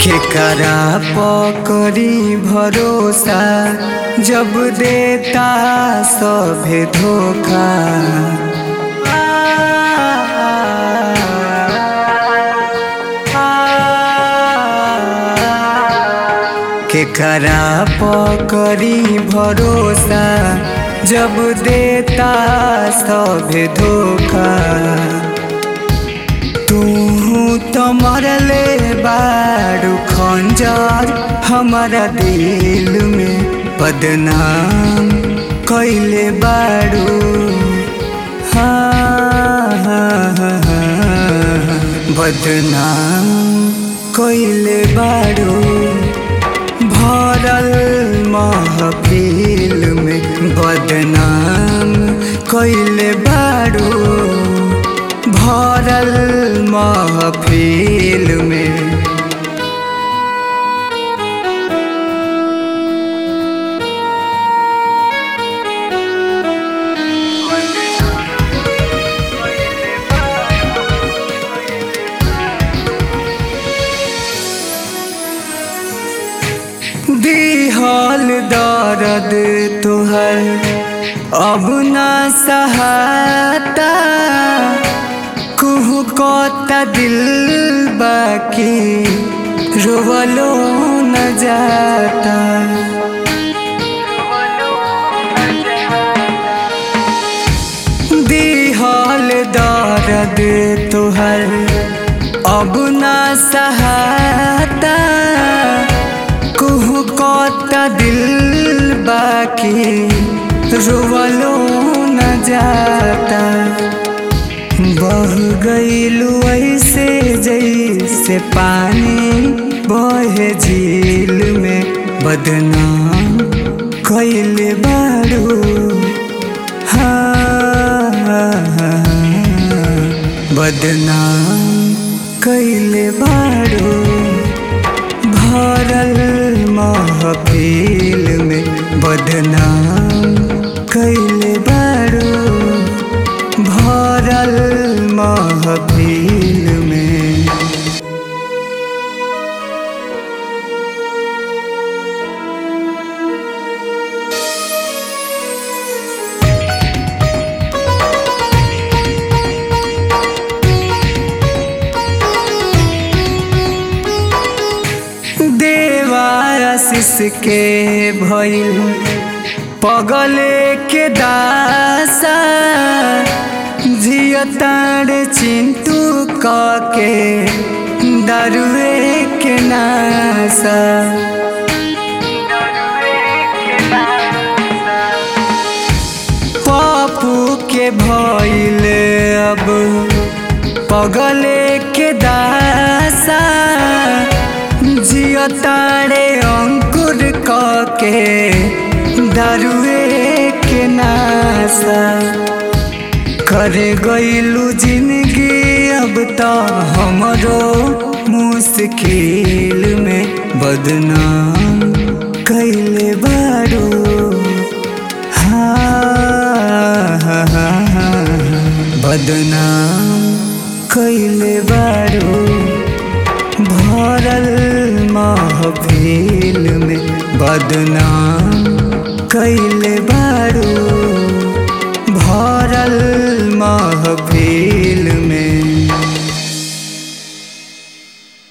केकरा पकड़ी भरोसा जब देता सभे धोखा। केकरा पकड़ी भरोसा जब देता सभे धोखा। तू तो मरले बारू खंजर हमारा दिल में बदनाम कैले बारू। बदनाम कैले बारू। भरल महफिल में बदनाम कैले बारू। भरल महफिल में दिहल दर्द तुहर अब ना सहाता। कुहू कोता दिल बाकी रोवलो न जाता। दिहल दर्द तुहर अब ना सहाता। कुहू कोता दिल बाकी रोवलो न जाता। बह गईलू ऐसे जैसे पानी बहे झील में बदनाम कैले बारू। बदनाम कैले बारू। भरल महफिल में बदनाम कैले बारू। भरल महफिल में आशीष के भइल पगले के दासा। जियताड़ चिंटू के दारुए के नासा। पप्पू के भइल अब पगले के दासा। जियताड़े अंकुर के दारुए के नासा। करे गईलू जिंदगी अब तो हमरो मुश्किल में बदनाम कैले बारू। बदनाम कैले बारू। भरल महफिल में बदनाम कैले बारू। भरल महफिल